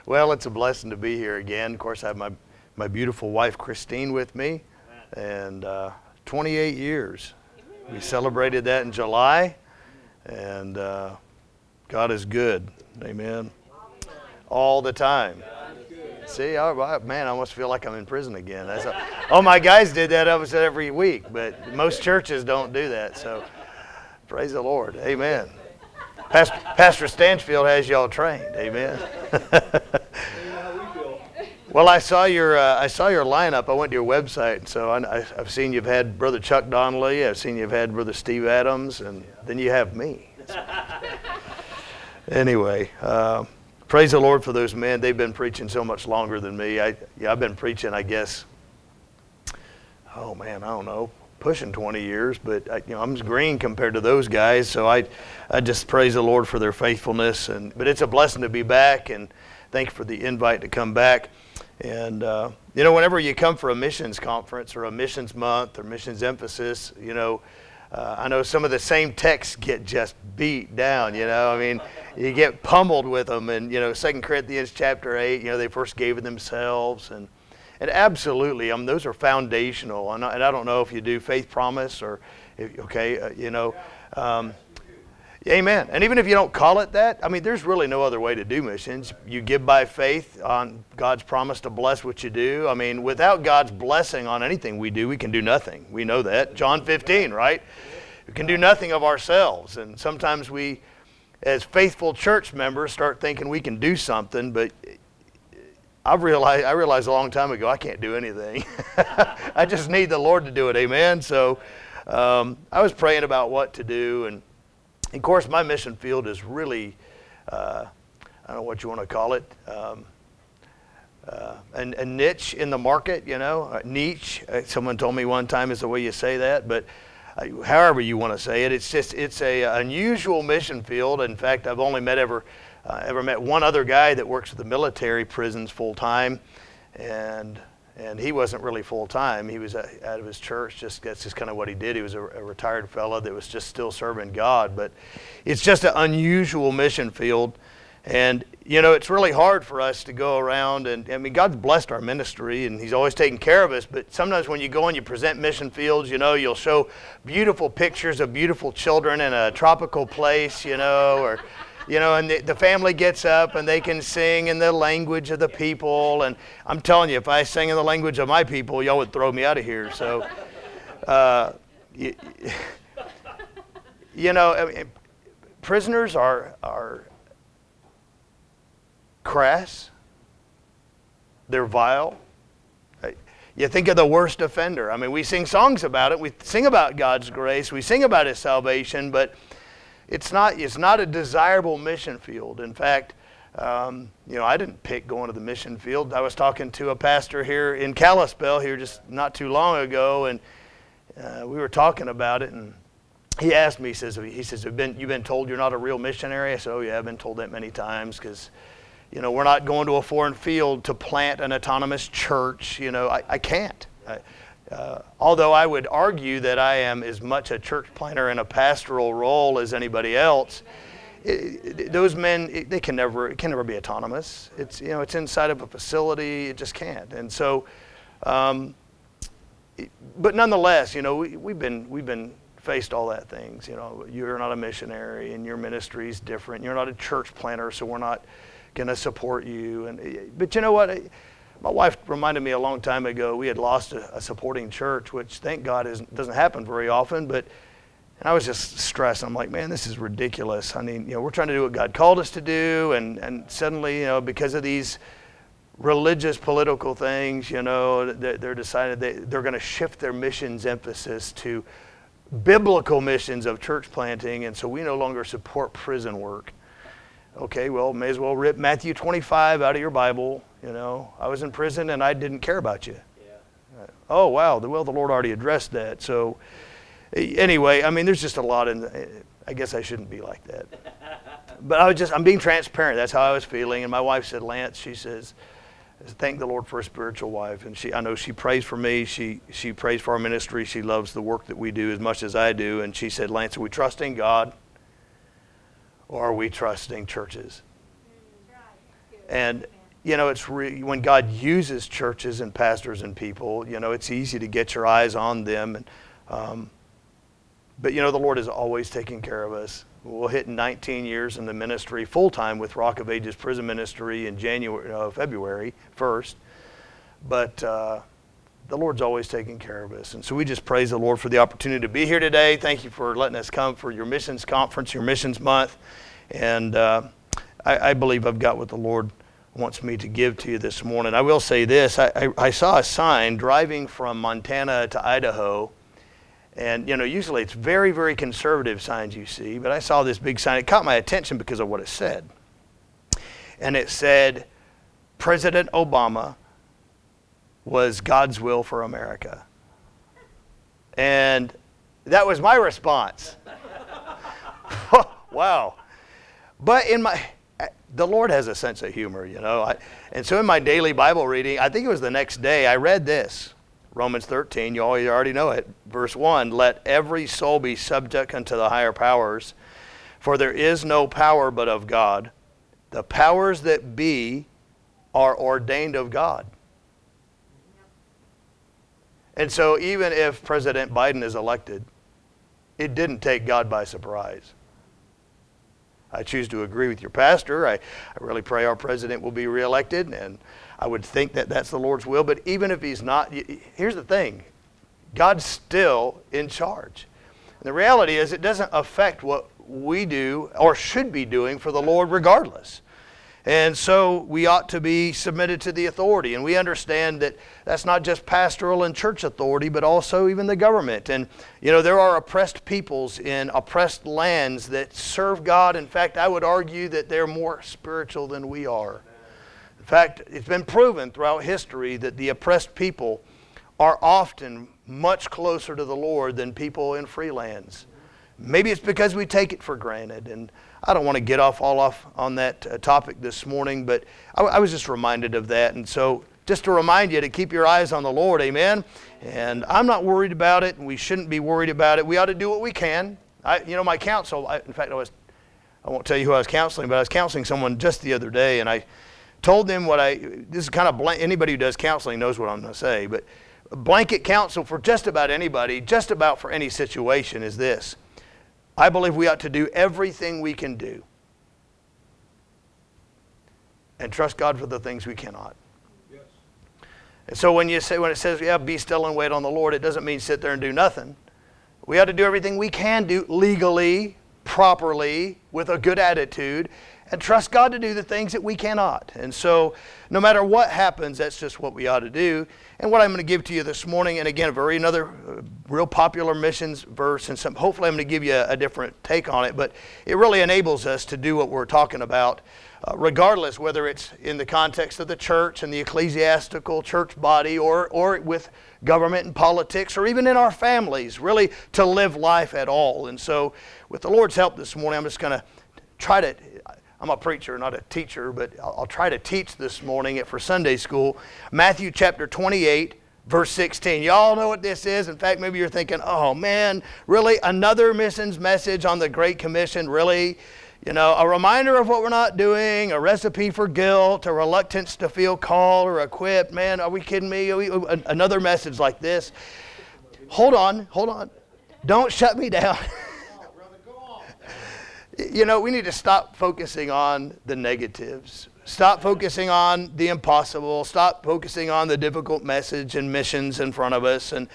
Well, it's a blessing to be here again. Of course, I have my beautiful wife, Christine, with me, and 28 years. We celebrated that in July, and God is good. Amen. All the time. See, man, I almost feel like I'm in prison again. Oh, my guys did that of us every week, but most churches don't do that, so praise the Lord. Amen. Pastor Stanchfield has y'all trained. Amen. Well, I saw your lineup. I went to your website, so I've seen you've had Brother Chuck Donnelly. I've seen you've had Brother Steve Adams, and then you have me. Anyway, praise the Lord for those men. They've been preaching so much longer than me. I've been preaching, I guess, oh man, I don't know, pushing 20 years, but I'm green compared to those guys, so I just praise the Lord for their faithfulness. But it's a blessing to be back, and thank you for the invite to come back. And whenever you come for a missions conference or a missions month or missions emphasis, I know some of the same texts get just beat down. I mean, you get pummeled with them. And 2 Corinthians chapter 8, they first gave it themselves, and absolutely, those are foundational. And I don't know if you do faith promise or, amen. And even if you don't call it that, there's really no other way to do missions. You give by faith on God's promise to bless what you do. Without God's blessing on anything we do, we can do nothing. We know that. John 15, right? We can do nothing of ourselves. And sometimes we, as faithful church members, start thinking we can do something, but I realized a long time ago I can't do anything. I just need the Lord to do it. Amen. So I was praying about what to do, and of course my mission field is really I don't know what you want to call it, a niche in the market. Niche. Someone told me one time is the way you say that, but however you want to say it, it's a unusual mission field. In fact, I've only ever met one other guy that works at the military prisons full time, and he wasn't really full time. He was out of his church. That's just kind of what he did. He was a retired fellow that was just still serving God. But it's just an unusual mission field, and it's really hard for us to go around. And God's blessed our ministry, and He's always taken care of us. But sometimes when you go and you present mission fields, you'll show beautiful pictures of beautiful children in a tropical place, or. And the family gets up and they can sing in the language of the people. And I'm telling you, if I sang in the language of my people, y'all would throw me out of here. So, prisoners are crass. They're vile. You think of the worst offender. We sing songs about it. We sing about God's grace. We sing about His salvation, but it's not a desirable mission field. In fact, I didn't pick going to the mission field. I was talking to a pastor here in Kalispell here just not too long ago, and we were talking about it, and he asked me, he says, you've been told you're not a real missionary? I said, oh yeah, I've been told that many times, because we're not going to a foreign field to plant an autonomous church. I can't. Although I would argue that I am as much a church planter in a pastoral role as anybody else, those men, it can never be autonomous. It's it's inside of a facility. It just can't. And so, but nonetheless, we've been faced all that things. You're not a missionary, and your ministry is different. You're not a church planter, so we're not going to support you. But you know what? My wife reminded me a long time ago, we had lost a supporting church, which thank God doesn't happen very often, and I was just stressed. I'm like, man, this is ridiculous. We're trying to do what God called us to do, and suddenly, because of these religious, political things, they're decided they're going to shift their missions emphasis to biblical missions of church planting, and so we no longer support prison work. Okay, well, may as well rip Matthew 25 out of your Bible. I was in prison and I didn't care about you. Yeah. Oh, wow. Well, the Lord already addressed that. So anyway, there's just a lot I guess I shouldn't be like that. But I'm being transparent. That's how I was feeling. And my wife said, Lance, she says, thank the Lord for a spiritual wife. And I know she prays for me. She prays for our ministry. She loves the work that we do as much as I do. And she said, Lance, are we trusting God? Or are we trusting churches? And it's when God uses churches and pastors and people, it's easy to get your eyes on them. But the Lord is always taking care of us. We'll hit 19 years in the ministry full-time with Rock of Ages Prison Ministry in February 1st. But the Lord's always taking care of us. And so we just praise the Lord for the opportunity to be here today. Thank you for letting us come for your missions conference, your missions month. And I believe I've got what the Lord wants me to give to you this morning. I will say this. I saw a sign driving from Montana to Idaho. And, usually it's very, very conservative signs you see. But I saw this big sign. It caught my attention because of what it said. And it said, President Obama was God's will for America. And that was my response. Wow. But the Lord has a sense of humor, and so in my daily Bible reading, I think it was the next day, I read this. Romans 13, you already know it. Verse 1, let every soul be subject unto the higher powers, for there is no power but of God. The powers that be are ordained of God. And so even if President Biden is elected, it didn't take God by surprise. I choose to agree with your pastor. I really pray our president will be reelected, and I would think that that's the Lord's will. But even if he's not, here's the thing. God's still in charge. And the reality is it doesn't affect what we do or should be doing for the Lord regardless. And so we ought to be submitted to the authority. And we understand that that's not just pastoral and church authority, but also even the government. And, there are oppressed peoples in oppressed lands that serve God. In fact, I would argue that they're more spiritual than we are. In fact, it's been proven throughout history that the oppressed people are often much closer to the Lord than people in free lands. Maybe it's because we take it for granted. And I don't want to get off on that topic this morning, but I was just reminded of that. And so just to remind you to keep your eyes on the Lord, amen? And I'm not worried about it, and we shouldn't be worried about it. We ought to do what we can. My counsel, in fact, I won't tell you who I was counseling, but I was counseling someone just the other day, and I told them this is kind of anybody who does counseling knows what I'm going to say, but blanket counsel for just about anybody, just about for any situation is this. I believe we ought to do everything we can do and trust God for the things we cannot. Yes. And so when it says, be still and wait on the Lord, it doesn't mean sit there and do nothing. We ought to do everything we can do legally, properly, with a good attitude, and trust God to do the things that we cannot. And so no matter what happens, that's just what we ought to do. And what I'm going to give to you this morning, and again, another real popular missions verse, and hopefully I'm going to give you a different take on it, but it really enables us to do what we're talking about, regardless whether it's in the context of the church and the ecclesiastical church body or with government and politics or even in our families, really to live life at all. And so with the Lord's help this morning, I'm just going to try to... I'm a preacher, not a teacher, but I'll try to teach this morning for Sunday school. Matthew chapter 28, verse 16. Y'all know what this is. In fact, maybe you're thinking, oh man, really? Another missions message on the Great Commission? Really? A reminder of what we're not doing, a recipe for guilt, a reluctance to feel called or equipped. Man, are we kidding me? Another message like this? Hold on. Don't shut me down. We need to stop focusing on the negatives. Stop focusing on the impossible. Stop focusing on the difficult message and missions in front of us. And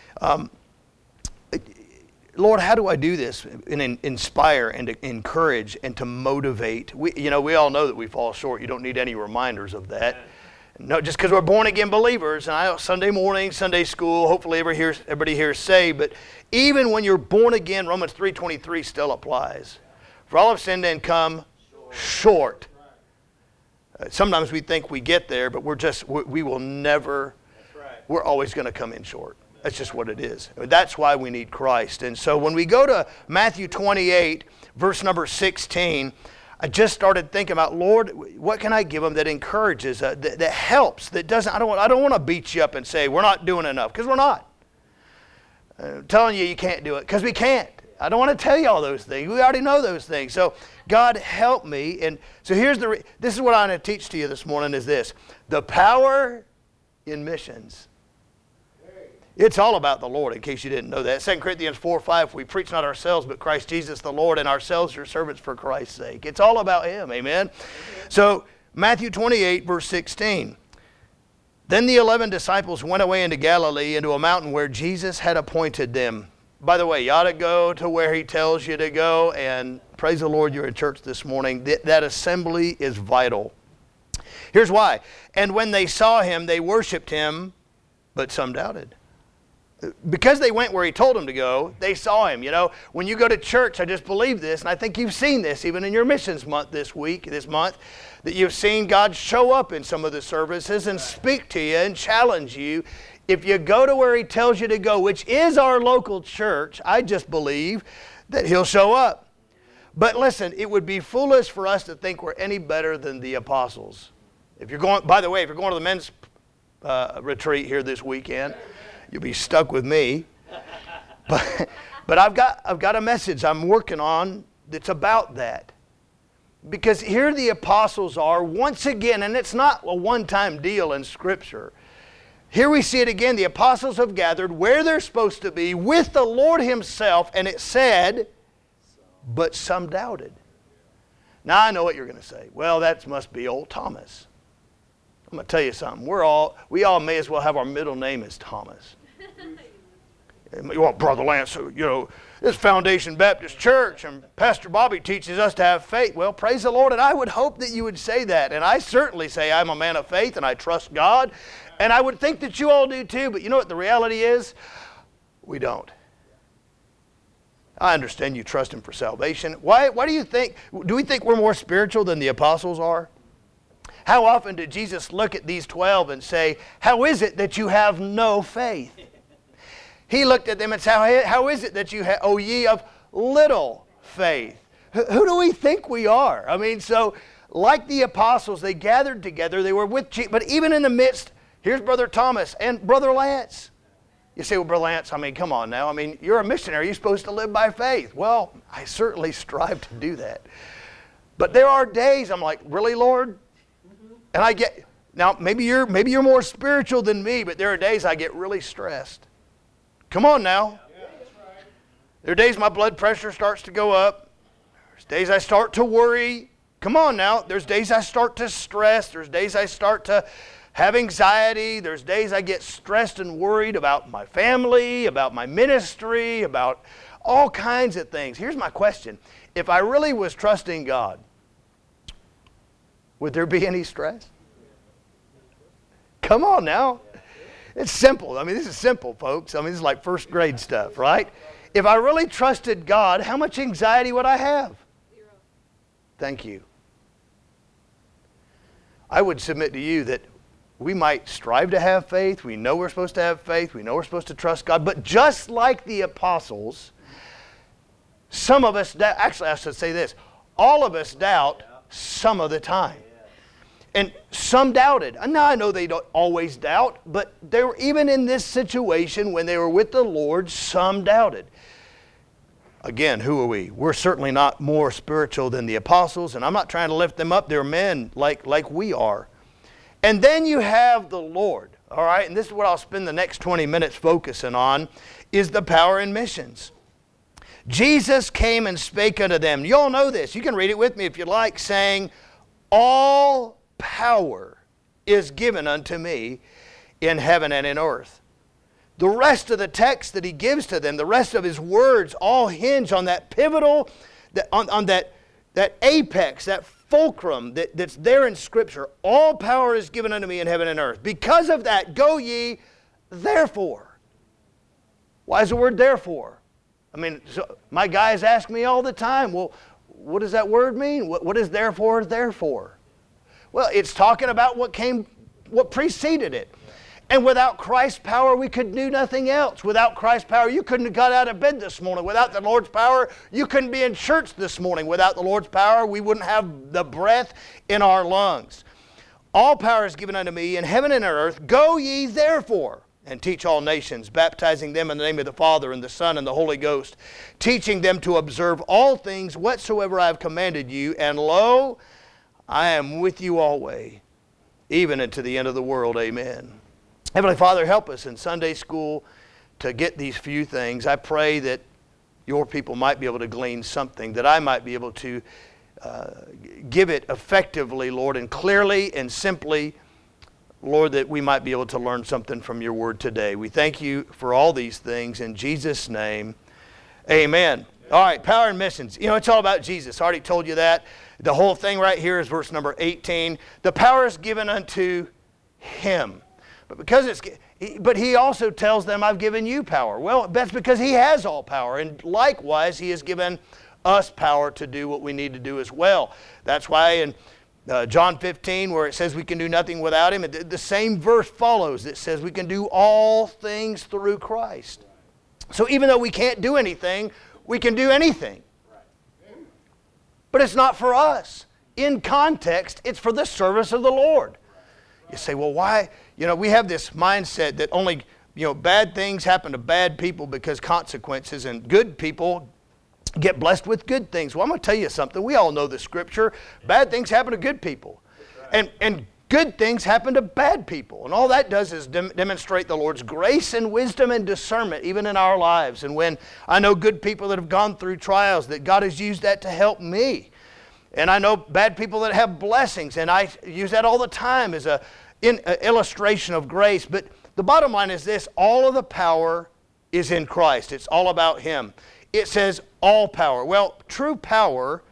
Lord, how do I do this and inspire and to encourage and to motivate? We all know that we fall short. You don't need any reminders of that. No, just because we're born again believers, and Sunday morning, Sunday school, hopefully everybody here is saved. But even when you're born again, Romans 3:23 still applies. For all have sinned and come short. Sometimes we think we get there, but we will never, we're always going to come in short. That's just what it is. That's why we need Christ. And so when we go to Matthew 28, verse number 16, I just started thinking about, Lord, what can I give them that encourages, that helps, that doesn't, I don't want to beat you up and say we're not doing enough, because we're not. I'm telling you can't do it, because we can't. I don't want to tell you all those things. We already know those things. So God help me. And so this is what I'm going to teach to you this morning is this. The power in missions. It's all about the Lord, in case you didn't know that. 2 Corinthians 4:5, we preach not ourselves, but Christ Jesus the Lord, and ourselves your servants for Christ's sake. It's all about Him, amen? So, Matthew 28, verse 16. Then the 11 disciples went away into Galilee, into a mountain where Jesus had appointed them. By the way, you ought to go to where He tells you to go, and praise the Lord you're in church this morning. That assembly is vital. Here's why. And when they saw Him, they worshiped Him, but some doubted. Because they went where He told them to go, they saw Him. You know, when you go to church, I just believe this, and I think you've seen this even in your missions month this month, that you've seen God show up in some of the services and speak to you and challenge you. If you go to where He tells you to go, which is our local church, I just believe that He'll show up. But listen, it would be foolish for us to think we're any better than the apostles. If you're going, by the way, if you're going to the men's retreat here this weekend, you'll be stuck with me. But I've got a message I'm working on that's about that. Because here the apostles are once again, and it's not a one-time deal in Scripture. Here we see it again. The apostles have gathered where they're supposed to be with the Lord Himself, and it said, but some doubted. Now I know what you're going to say. Well, that must be old Thomas. I'm going to tell you something. We all may as well have our middle name as Thomas. Well, Brother Lance, you know, this Foundation Baptist Church and Pastor Bobby teaches us to have faith. Well, praise the Lord, and I would hope that you would say that. And I certainly say I'm a man of faith and I trust God. And I would think that you all do too, but you know what the reality is? We don't. I understand you trust Him for salvation. Why do you think, do we think we're more spiritual than the apostles are? How often did Jesus look at these 12 and say, how is it that you have no faith? He looked at them and said, how is it that you have, O ye of little faith? Who do we think we are? I mean, so like the apostles, they gathered together. They were with Jesus. But even in the midst, here's Brother Thomas and Brother Lance. You say, well, Brother Lance, I mean, come on now. I mean, you're a missionary. You're supposed to live by faith. Well, I certainly strive to do that. But there are days I'm like, really, Lord? And I get, now maybe you're more spiritual than me, but there are days I get really stressed. Come on now. There are days my blood pressure starts to go up. There's days I start to worry. Come on now. There's days I start to stress. There's days I start to have anxiety. There's days I get stressed and worried about my family, about my ministry, about all kinds of things. Here's my question. If I really was trusting God, would there be any stress? Come on now. It's simple. I mean, this is simple, folks. I mean, this is like first grade stuff, right? If I really trusted God, how much anxiety would I have? 0. Thank you. I would submit to you that we might strive to have faith. We know we're supposed to have faith. We know we're supposed to trust God. But just like the apostles, some of us, actually I should say this, all of us doubt some of the time. And some doubted. Now I know they don't always doubt, but they were, even in this situation when they were with the Lord, some doubted. Again, who are we? We're certainly not more spiritual than the apostles, and I'm not trying to lift them up. They're men like we are. And then you have the Lord, all right? And this is what I'll spend the next 20 minutes focusing on, is the power in missions. Jesus came and spake unto them. You all know this. You can read it with me if you like, saying, all power is given unto me in heaven and in earth. The rest of the text that He gives to them, the rest of His words, all hinge on that pivotal, on that apex, that fulcrum that's there in Scripture. All power is given unto me in heaven and earth. Because of that, go ye therefore. Why is the word therefore? I mean, so my guys ask me all the time, well, what does that word mean? What is therefore? Well, it's talking about what preceded it. And without Christ's power, we could do nothing else. Without Christ's power, you couldn't have got out of bed this morning. Without the Lord's power, you couldn't be in church this morning. Without the Lord's power, we wouldn't have the breath in our lungs. All power is given unto me in heaven and on earth. Go ye therefore. and teach all nations, baptizing them in the name of the Father and the Son and the Holy Ghost, teaching them to observe all things whatsoever I have commanded you. And lo, I am with you always, even unto the end of the world. Amen. Heavenly Father, help us in Sunday school to get these few things. I pray that your people might be able to glean something, that I might be able to give it effectively, Lord, and clearly and simply, Lord, that we might be able to learn something from your word today. We thank you for all these things. In Jesus' name, amen. All right, power and missions. You know, it's all about Jesus. I already told you that. The whole thing right here is verse number 18. The power is given unto him. But he also tells them, I've given you power. Well, that's because he has all power. And likewise, he has given us power to do what we need to do as well. That's why in John 15, where it says we can do nothing without him, the same verse follows that says we can do all things through Christ. So even though we can't do anything, we can do anything. But it's not for us. In context, it's for the service of the Lord. You say, well, why? You know, we have this mindset that only, bad things happen to bad people because consequences, and good people get blessed with good things. Well, I'm going to tell you something. We all know the scripture. Bad things happen to good people. And good things happen to bad people. And all that does is demonstrate the Lord's grace and wisdom and discernment, even in our lives. And when I know good people that have gone through trials, that God has used that to help me. And I know bad people that have blessings, and I use that all the time as an illustration of grace. But the bottom line is this: all of the power is in Christ. It's all about him. It says all power. Well, true power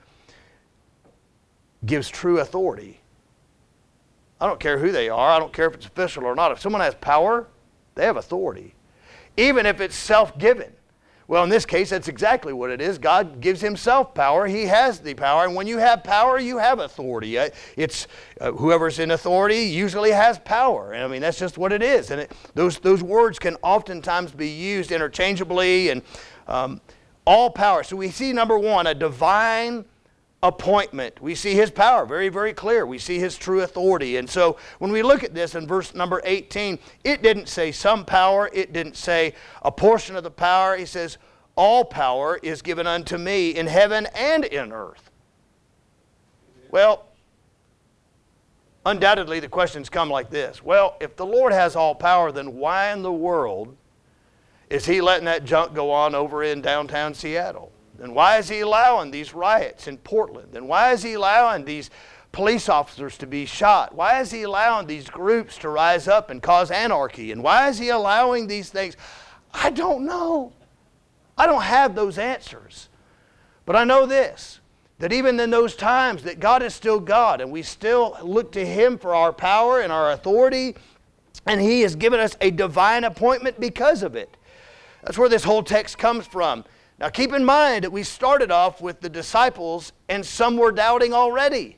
gives true authority. I don't care who they are. I don't care if it's official or not. If someone has power, they have authority. Even if it's self-given. Well, in this case, that's exactly what it is. God gives himself power. He has the power. And when you have power, you have authority. It's whoever's in authority usually has power. And I mean, that's just what it is. And those words can oftentimes be used interchangeably. And all power. So we see, number one, a divine appointment. We see his power very, very clear. We see his true authority. And so when we look at this in verse number 18, it didn't say some power. It didn't say a portion of the power. He says, all power is given unto me in heaven and in earth. Well, undoubtedly the questions come like this. Well, if the Lord has all power, then why in the world is he letting that junk go on over in downtown Seattle? Then why is he allowing these riots in Portland? Then why is he allowing these police officers to be shot? Why is he allowing these groups to rise up and cause anarchy? And why is he allowing these things? I don't know. I don't have those answers. But I know this, that even in those times that God is still God, and we still look to him for our power and our authority, and he has given us a divine appointment because of it. That's where this whole text comes from. Now keep in mind that we started off with the disciples and some were doubting already.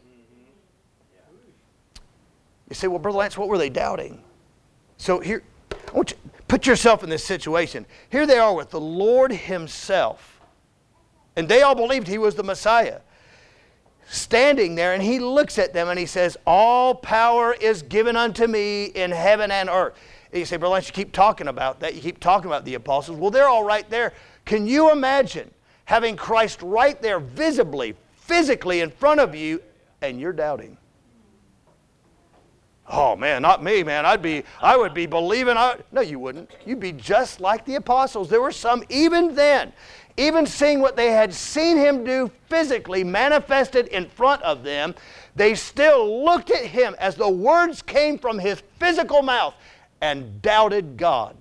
You say, well, Brother Lance, what were they doubting? So here, I want you to put yourself in this situation. Here they are with the Lord himself. And they all believed he was the Messiah. Standing there, and he looks at them and he says, all power is given unto me in heaven and earth. And you say, Brother Lance, you keep talking about that. You keep talking about the apostles. Well, they're all right there. Can you imagine having Christ right there visibly, physically in front of you, and you're doubting? Oh man, not me, man. I would be believing. No, you wouldn't. You'd be just like the apostles. There were some, even then, even seeing what they had seen him do physically manifested in front of them, they still looked at him as the words came from his physical mouth and doubted God.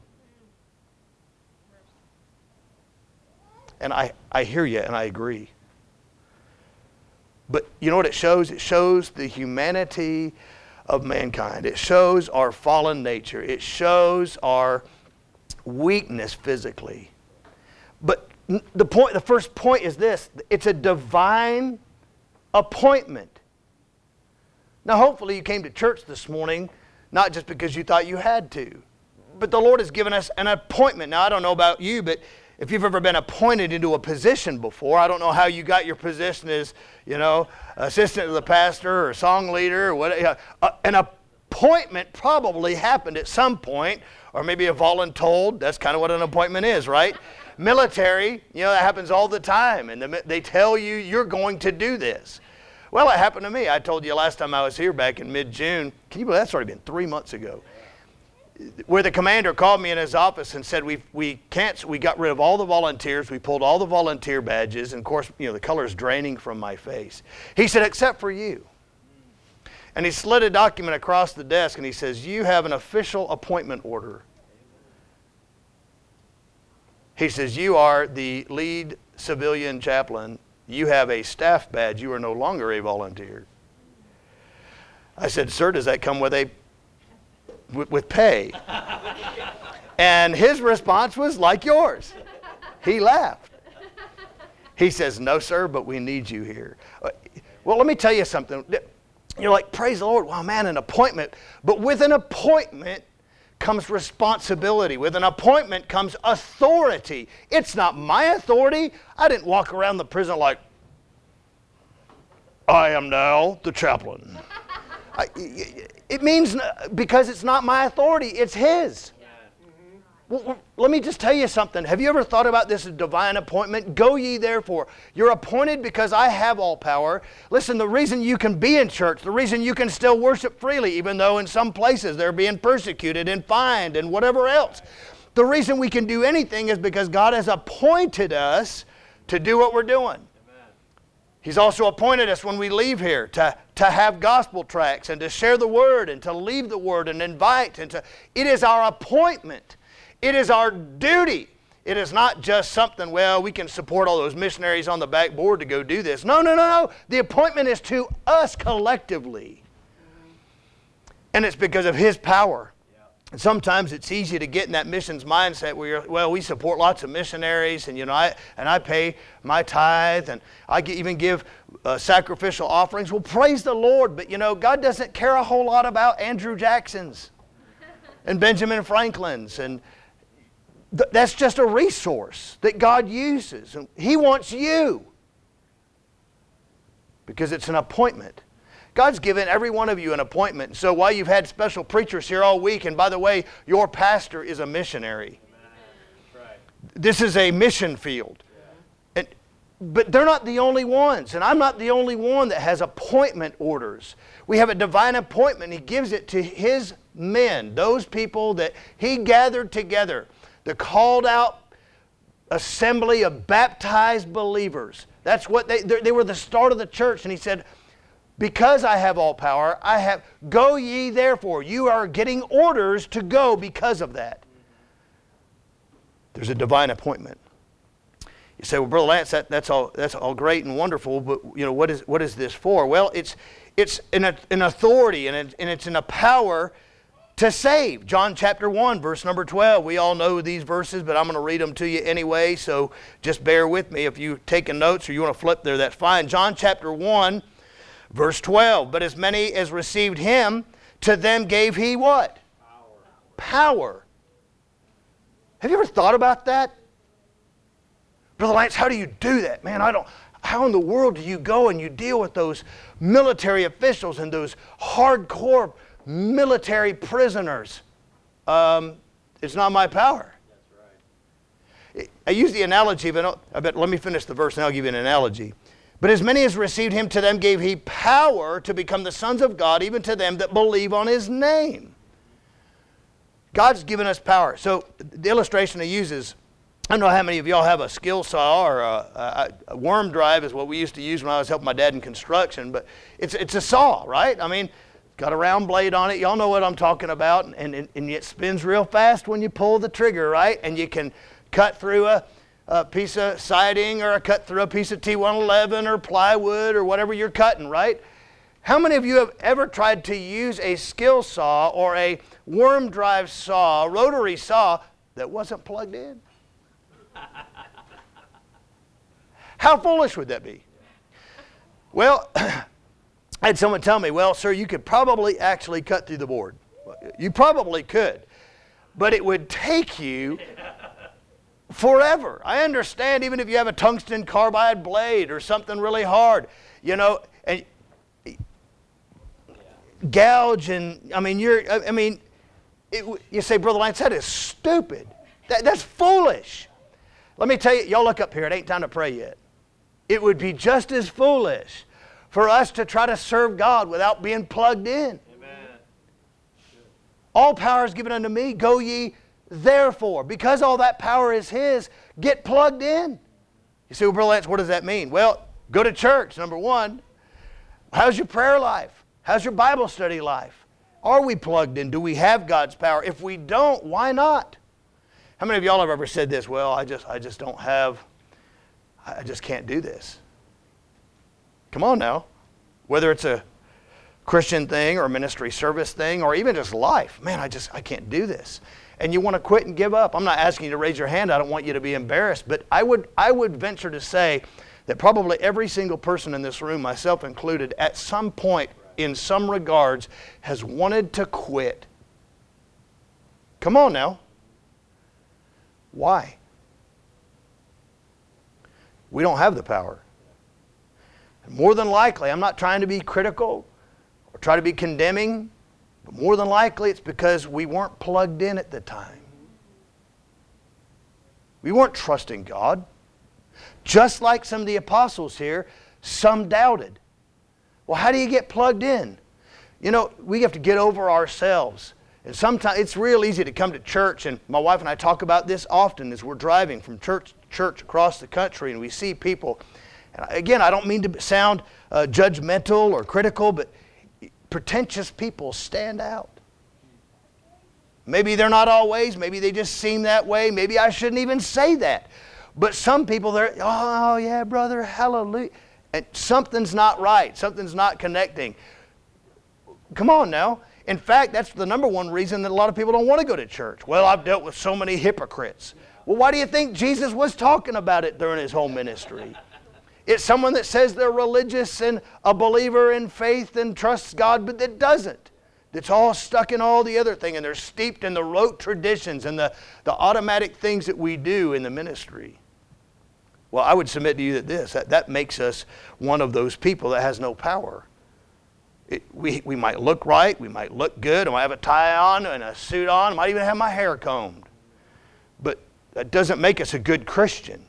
And I hear you and I agree. But you know what it shows? It shows the humanity of mankind. It shows our fallen nature. It shows our weakness physically. But the first point is this: it's a divine appointment. Now hopefully you came to church this morning not just because you thought you had to, but the Lord has given us an appointment. Now I don't know about you, but if you've ever been appointed into a position before, I don't know how you got your position as, assistant to the pastor or song leader or whatever. An appointment probably happened at some point, or maybe a voluntold. That's kind of what an appointment is, right? Military, that happens all the time. And they tell you, you're going to do this. Well, it happened to me. I told you last time I was here back in mid-June. Can you believe that's already been 3 months ago? Where the commander called me in his office and said, we got rid of all the volunteers. We pulled all the volunteer badges. And, of course, the color's draining from my face. He said, except for you. And he slid a document across the desk, and he says, you have an official appointment order. He says, you are the lead civilian chaplain. You have a staff badge. You are no longer a volunteer. I said, sir, does that come with pay? And his response was like yours. He laughed. He says, no, sir, but we need you here. Well, let me tell you something. You're like, praise the Lord. Wow, man, an appointment. But with an appointment comes responsibility. With an appointment comes authority. It's not my authority. I didn't walk around the prison like, I am now the chaplain. It means, because it's not my authority, it's his. Well, let me just tell you something. Have you ever thought about this divine appointment? Go ye therefore. You're appointed because I have all power. Listen, the reason you can be in church, the reason you can still worship freely, even though in some places they're being persecuted and fined and whatever else. The reason we can do anything is because God has appointed us to do what we're doing. He's also appointed us when we leave here to have gospel tracts and to share the word and to leave the word and invite. It is our appointment. It is our duty. It is not just something, well, we can support all those missionaries on the backboard to go do this. No, no, no, no. The appointment is to us collectively. And it's because of His power. And sometimes it's easy to get in that missions mindset where we support lots of missionaries, and I pay my tithe, and I even give sacrificial offerings. Well, praise the Lord, but God doesn't care a whole lot about Andrew Jacksons and Benjamin Franklin's, and that's just a resource that God uses. And He wants you because it's an appointment. God's given every one of you an appointment. So while you've had special preachers here all week, and by the way, your pastor is a missionary. Right. This is a mission field. Yeah. But they're not the only ones, and I'm not the only one that has appointment orders. We have a divine appointment. He gives it to His men, those people that He gathered together, the called out assembly of baptized believers. That's what they were the start of the church, and He said, because I have all power, go ye therefore. You are getting orders to go because of that. There's a divine appointment. You say, well, Brother Lance, that's all great and wonderful, but what is this for? Well, it's an authority, and it's in a power to save. John chapter 1, verse number 12. We all know these verses, but I'm going to read them to you anyway, so just bear with me. If you've taken notes or you want to flip there, that's fine. John chapter 1, verse 12, but as many as received Him, to them gave He what? Power. Have you ever thought about that? Brother Lance, how do you do that? Man, how in the world do you go and you deal with those military officials and those hardcore military prisoners? It's not my power. That's right. I use the analogy, but let me finish the verse and I'll give you an analogy. But as many as received Him, to them gave He power to become the sons of God, even to them that believe on His name. God's given us power. So the illustration He uses, I don't know how many of y'all have a skill saw or a worm drive is what we used to use when I was helping my dad in construction, but it's a saw, right? I mean, it's got a round blade on it. Y'all know what I'm talking about, and it spins real fast when you pull the trigger, right? And you can cut through a piece of siding or cut through a piece of T111 or plywood or whatever you're cutting, right? How many of you have ever tried to use a skill saw or a worm drive saw, a rotary saw, that wasn't plugged in? How foolish would that be? Well, I had someone tell me, well, sir, you could probably actually cut through the board. You probably could, but it would take you forever. I understand even if you have a tungsten carbide blade or something really hard, and gouge, and You say, Brother Lance, that is stupid. That's foolish. Let me tell you, y'all look up here. It ain't time to pray yet. It would be just as foolish for us to try to serve God without being plugged in. Amen. All power is given unto me. Go ye therefore. Because all that power is His, get plugged in. You say, well, Brother Lance, what does that mean? Well, go to church, number one. How's your prayer life? How's your Bible study life? Are we plugged in? Do we have God's power? If we don't, why not? How many of y'all have ever said this? Well, I just don't have, I just can't do this. Come on now. Whether it's a Christian thing or a ministry service thing or even just life. Man, I can't do this. And you want to quit and give up. I'm not asking you to raise your hand. I don't want you to be embarrassed. But I would venture to say that probably every single person in this room, myself included, at some point, in some regards, has wanted to quit. Come on now. Why? We don't have the power. And more than likely, I'm not trying to be critical or try to be condemning, but more than likely it's because we weren't plugged in at the time. We weren't trusting God. Just like some of the apostles here, some doubted. Well, how do you get plugged in? You know, we have to get over ourselves. And sometimes it's real easy to come to church, and my wife and I talk about this often as we're driving from church to church across the country, and we see people. And again, I don't mean to sound judgmental or critical, but pretentious people stand out. Maybe they're not always. Maybe they just seem that way. Maybe I shouldn't even say that. But some people, they're, oh yeah, brother, hallelujah. And something's not right. Something's not connecting. Come on now. In fact, that's the number one reason that a lot of people don't want to go to church. Well, I've dealt with so many hypocrites. Well, why do you think Jesus was talking about it during His whole ministry? It's someone that says they're religious and a believer in faith and trusts God, but that doesn't. That's all stuck in all the other thing, and they're steeped in the rote traditions and the automatic things that we do in the ministry. Well, I would submit to you that that makes us one of those people that has no power. We might look right, we might look good, I might have a tie on and a suit on, I might even have my hair combed. But that doesn't make us a good Christian.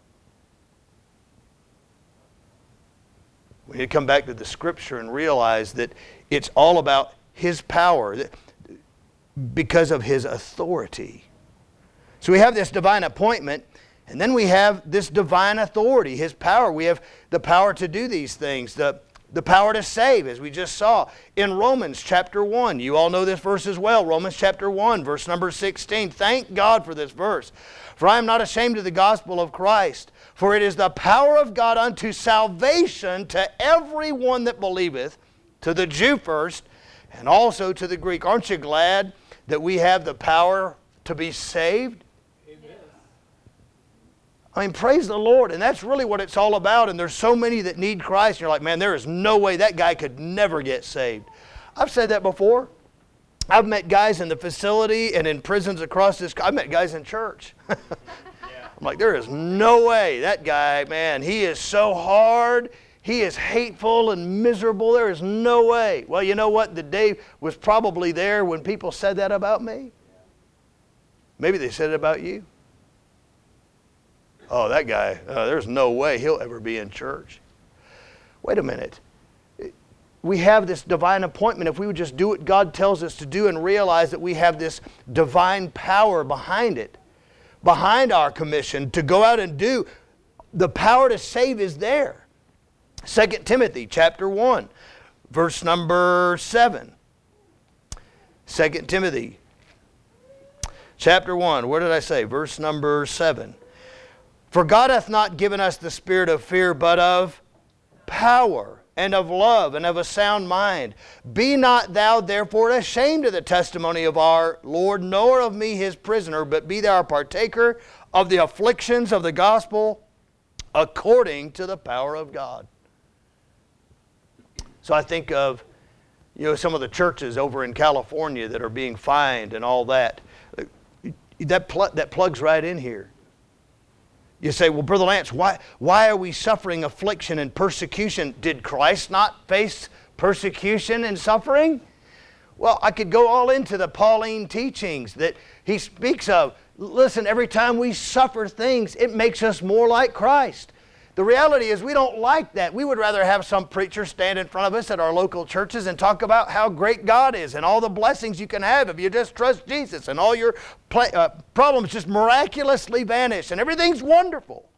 We need to come back to the Scripture and realize that it's all about His power because of His authority. So we have this divine appointment, and then we have this divine authority, His power. We have the power to do these things, the power to save, as we just saw in Romans chapter 1. You all know this verse as well, Romans chapter 1, verse number 16. Thank God for this verse. For I am not ashamed of the gospel of Christ, for it is the power of God unto salvation to everyone that believeth, to the Jew first, and also to the Greek. Aren't you glad that we have the power to be saved? Amen. I mean, praise the Lord. And that's really what it's all about. And there's so many that need Christ. And you're like, man, there is no way that guy could never get saved. I've said that before. I've met guys in the facility and in prisons across this. I've met guys in church. I'm like, there is no way. That guy, man, he is so hard. He is hateful and miserable. There is no way. Well, you know what? The day was probably there when people said that about me. Maybe they said it about you. Oh, that guy, there's no way he'll ever be in church. Wait a minute. We have this divine appointment. If we would just do what God tells us to do and realize that we have this divine power behind it, behind our commission to go out and do, the power to save is there. 2 Timothy chapter 1, verse number 7. 2 Timothy chapter 1, where did I say? Verse number 7. For God hath not given us the spirit of fear, but of power and of love and of a sound mind. Be not thou therefore ashamed of the testimony of our Lord, nor of me his prisoner, but be thou a partaker of the afflictions of the gospel according to the power of God. So I think of, some of the churches over in California that are being fined and all that. That plugs right in here. You say, well, Brother Lance, why are we suffering affliction and persecution? Did Christ not face persecution and suffering? Well, I could go all into the Pauline teachings that he speaks of. Listen, every time we suffer things, it makes us more like Christ. The reality is we don't like that. We would rather have some preacher stand in front of us at our local churches and talk about how great God is and all the blessings you can have if you just trust Jesus, and all your problems just miraculously vanish and everything's wonderful.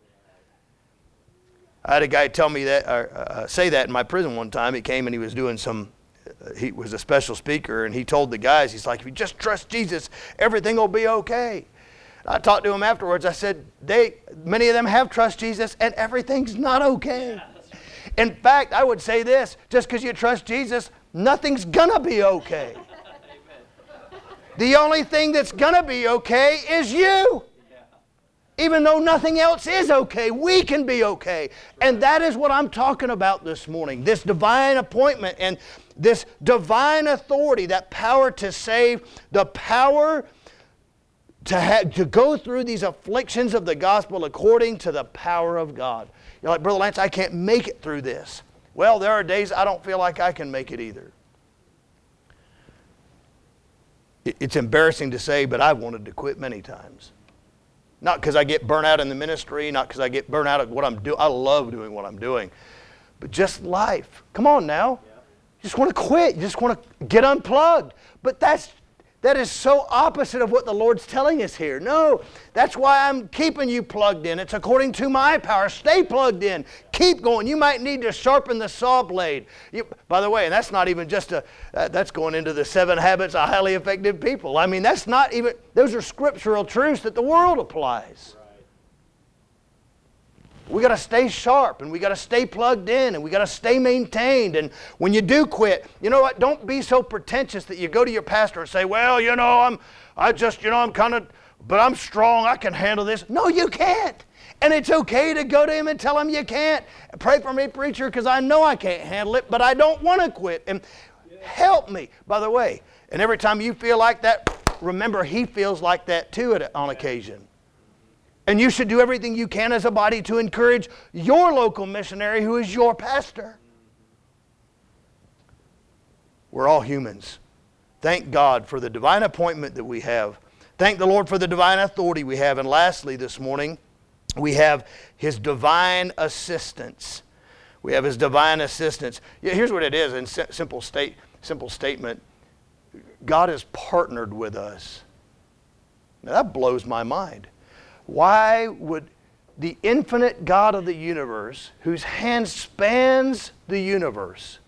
I had a guy tell me that, say that in my prison one time. He came and he was doing he was a special speaker, and he told the guys, he's like, if you just trust Jesus, everything will be okay. I talked to him afterwards. I said, many of them have trust Jesus, and everything's not okay. In fact, I would say this, just because you trust Jesus, nothing's going to be okay. The only thing that's going to be okay is you. Even though nothing else is okay, we can be okay. And that is what I'm talking about this morning. This divine appointment and this divine authority, that power to save, the power to go through these afflictions of the gospel according to the power of God. You're like, Brother Lance, I can't make it through this. Well, there are days I don't feel like I can make it either. It's embarrassing to say, but I've wanted to quit many times. Not because I get burnt out in the ministry, not because I get burnt out at what I'm doing. I love doing what I'm doing. But just life. Come on now. You just want to quit. You just want to get unplugged. But that is so opposite of what the Lord's telling us here. No, that's why I'm keeping you plugged in. It's according to my power. Stay plugged in. Keep going. You might need to sharpen the saw blade. By the way, and that's not even just that's going into the 7 habits of highly effective people. I mean, that's not even, those are scriptural truths that the world applies. We got to stay sharp, and we got to stay plugged in, and we got to stay maintained. And when you do quit, you know what? Don't be so pretentious that you go to your pastor and say, well, you know, I'm kind of, but I'm strong. I can handle this. No, you can't. And it's okay to go to him and tell him you can't. Pray for me, preacher, because I know I can't handle it, but I don't want to quit. And help me. By the way, and every time you feel like that, remember he feels like that too on occasion. And you should do everything you can as a body to encourage your local missionary who is your pastor. We're all humans. Thank God for the divine appointment that we have. Thank the Lord for the divine authority we have. And lastly this morning, we have His divine assistance. We have His divine assistance. Yeah, here's what it is in simple statement. God has partnered with us. Now that blows my mind. Why would the infinite God of the universe, whose hand spans the universe,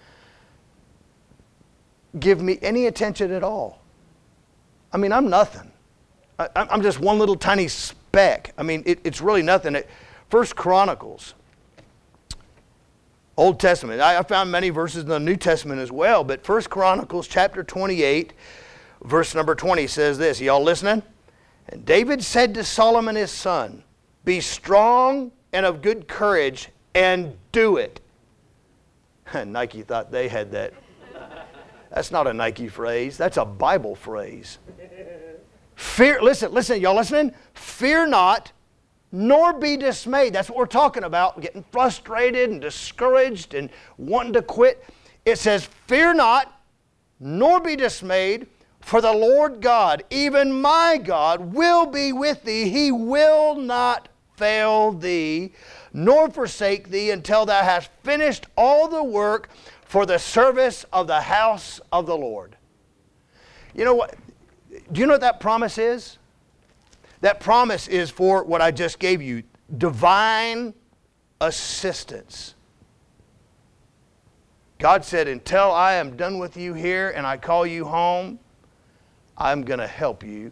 give me any attention at all? I mean, I'm nothing. I'm just one little tiny speck. I mean, it's really nothing. 1 Chronicles, Old Testament. I found many verses in the New Testament as well, but 1 Chronicles chapter 28, verse number 20 says this. Y'all listening? And David said to Solomon his son, be strong and of good courage, and do it. Nike thought they had that. That's not a Nike phrase. That's a Bible phrase. Listen, y'all listening? Fear not, nor be dismayed. That's what we're talking about, getting frustrated and discouraged and wanting to quit. It says, fear not, nor be dismayed, for the Lord God, even my God, will be with thee. He will not fail thee, nor forsake thee until thou hast finished all the work for the service of the house of the Lord. You know what? Do you know what that promise is? That promise is for what I just gave you, divine assistance. God said, until I am done with you here and I call you home, I'm going to help you.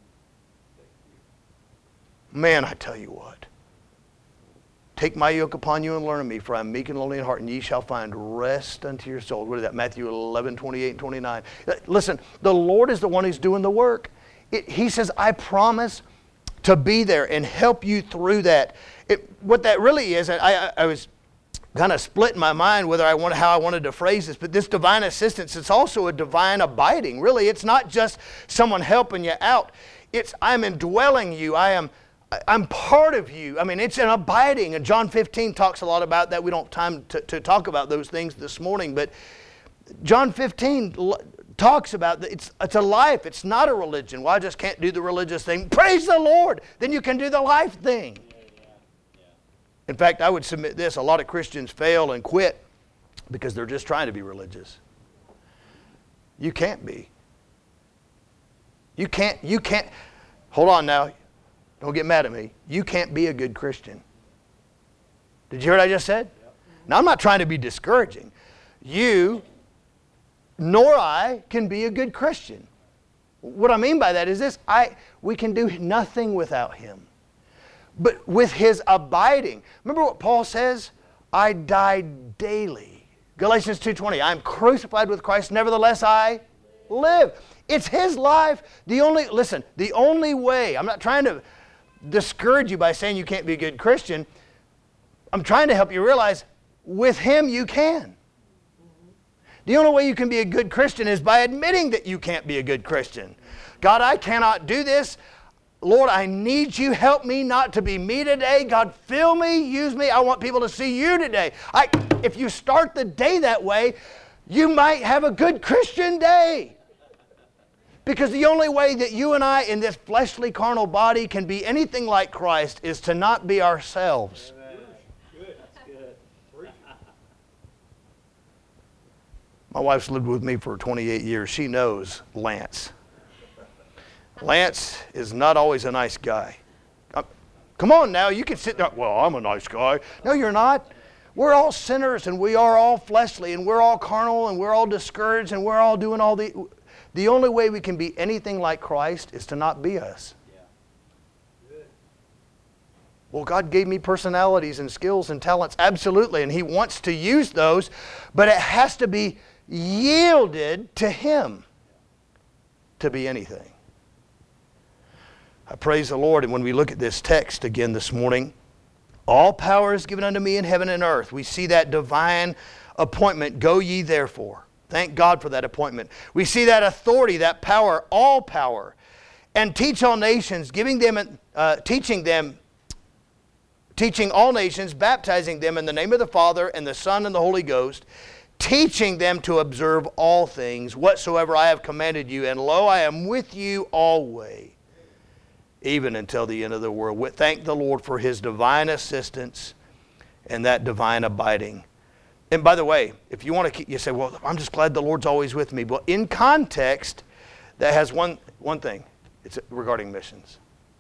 Man, I tell you what. Take my yoke upon you and learn of me, for I am meek and lowly in heart, and ye shall find rest unto your souls. What is that? Matthew 11, 28 and 29. Listen, the Lord is the one who's doing the work. He says, I promise to be there and help you through that. What that really is, I was kind of split in my mind how I wanted to phrase this, but this divine assistance, it's also a divine abiding. Really, it's not just someone helping you out. It's I'm indwelling you. I'm part of you. I mean, it's an abiding. And John 15 talks a lot about that. We don't have time to talk about those things this morning, but John 15 talks about that it's a life. It's not a religion. Well, I just can't do the religious thing. Praise the Lord. Then you can do the life thing. In fact, I would submit this. A lot of Christians fail and quit because they're just trying to be religious. You can't be. You can't. Hold on now. Don't get mad at me. You can't be a good Christian. Did you hear what I just said? Yep. Now, I'm not trying to be discouraging. You nor I can be a good Christian. What I mean by that is this. We can do nothing without Him. But with His abiding. Remember what Paul says? I die daily. Galatians 2:20. I am crucified with Christ, nevertheless I live. It's His life. The only way, I'm not trying to discourage you by saying you can't be a good Christian. I'm trying to help you realize with Him you can. The only way you can be a good Christian is by admitting that you can't be a good Christian. God, I cannot do this. Lord, I need you. Help me not to be me today. God, fill me, use me. I want people to see you today. If you start the day that way, you might have a good Christian day. Because the only way that you and I in this fleshly carnal body can be anything like Christ is to not be ourselves. Good. That's good. My wife's lived with me for 28 years. She knows Lance. Lance is not always a nice guy. Come on now, you can sit there, well, I'm a nice guy. No, you're not. We're all sinners and we are all fleshly and we're all carnal and we're all discouraged and we're all doing all the only way we can be anything like Christ is to not be us. Yeah. Well, God gave me personalities and skills and talents, absolutely, and He wants to use those, but it has to be yielded to Him to be anything. I praise the Lord, and when we look at this text again this morning, all power is given unto me in heaven and earth. We see that divine appointment, go ye therefore. Thank God for that appointment. We see that authority, that power, all power. And teach all nations, teaching all nations, baptizing them in the name of the Father and the Son and the Holy Ghost, teaching them to observe all things, whatsoever I have commanded you. And lo, I am with you always, even until the end of the world. Thank the Lord for His divine assistance and that divine abiding. And by the way, if you want to, you say, well, I'm just glad the Lord's always with me. Well, in context, that has one thing. It's regarding missions.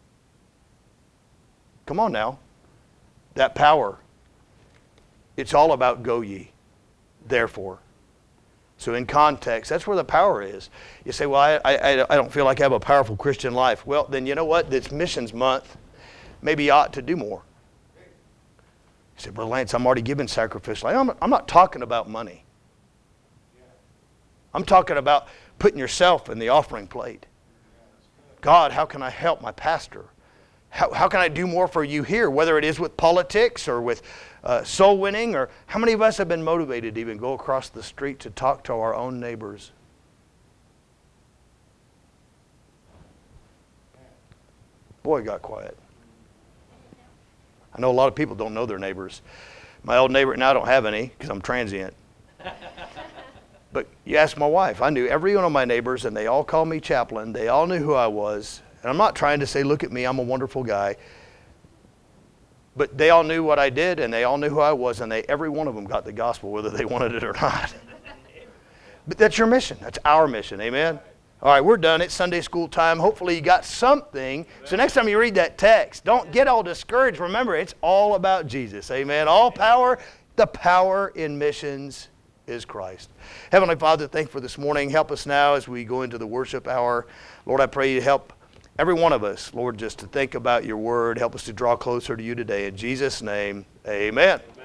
Come on now. That power. It's all about go ye, therefore. So in context, that's where the power is. You say, well, I don't feel like I have a powerful Christian life. Well, then you know what? It's missions month. Maybe you ought to do more. You say, Brother Lance, I'm already giving sacrificially. I'm not talking about money. I'm talking about putting yourself in the offering plate. God, how can I help my pastor? How can I do more for you here, whether it is with politics or with soul winning, or how many of us have been motivated to even go across the street to talk to our own neighbors? Boy, it got quiet. I know a lot of people don't know their neighbors. My old neighbor, now I don't have any because I'm transient. But you ask my wife, I knew every one of my neighbors and they all called me chaplain. They all knew who I was. And I'm not trying to say, look at me, I'm a wonderful guy. But they all knew what I did and they all knew who I was, and every one of them got the gospel whether they wanted it or not. But that's your mission. That's our mission. Amen? All right, we're done. It's Sunday school time. Hopefully you got something. So next time you read that text, don't get all discouraged. Remember, it's all about Jesus. Amen? All power, the power in missions is Christ. Heavenly Father, thank you for this morning. Help us now as we go into the worship hour. Lord, I pray you help every one of us, Lord, just to think about your word. Help us to draw closer to you today. In Jesus' name, amen.